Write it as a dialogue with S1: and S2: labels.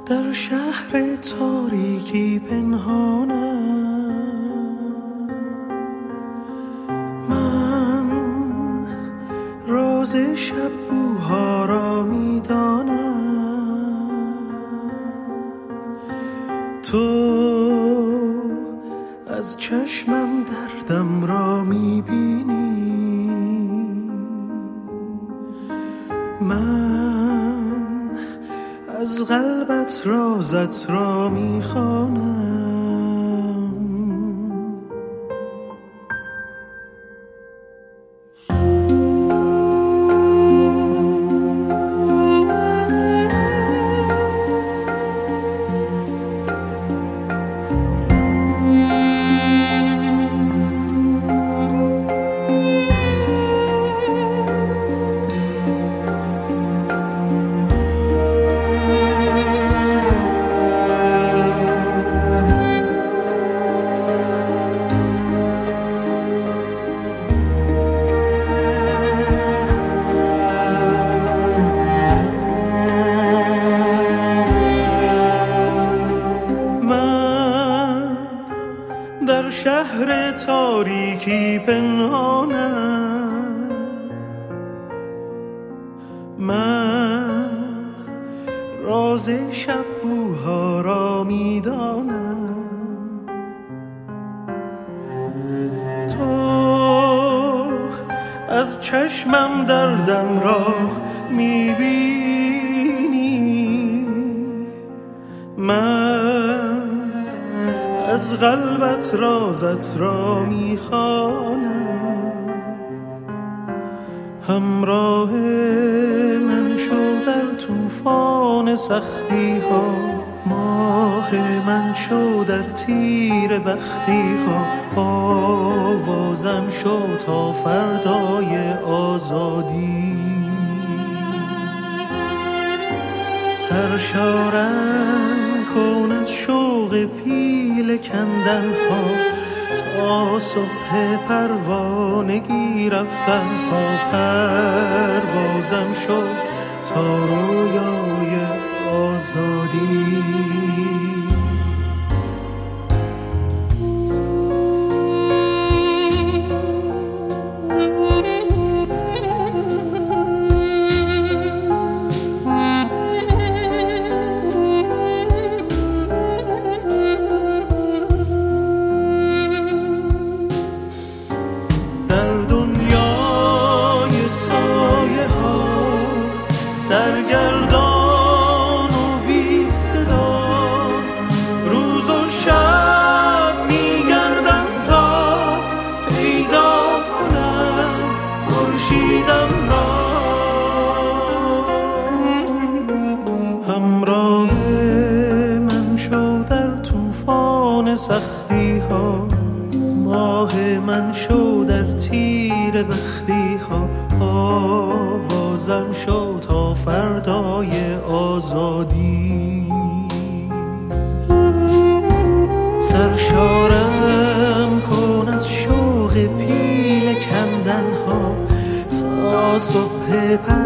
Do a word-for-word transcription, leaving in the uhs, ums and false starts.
S1: در شهر تاریکی پنهانم، من راز شب بوها را میدانم. تو از چشمم دردم را میبینی، من از قلبت رازت را میخوانم. در شهر تاریکی پنهانم، من راز شب بوها را میدانم. تو از چشمم دردم را میبینی، من از قلبت رازت را میخوانم. همراه من شو در طوفان سختی ها، ماه من شو در تیر بختی ها. آوازم شو تا فردای آزادی، سرشارم کن از شوق پیل کندن ها، تا صبح پروانگی رفتن ها. پروازم شو تا رویای آزادی. سرگردان و بی صدا، روز و شب میگردم تا پیدا کنم خورشیدم را. همراه من شو در طوفان سختی ها، ماه من شو در تیر بختی ها. آوازم شو تا فردای آزادی، سرشارم کن از شوق پیل کندن ها، تا صبح پر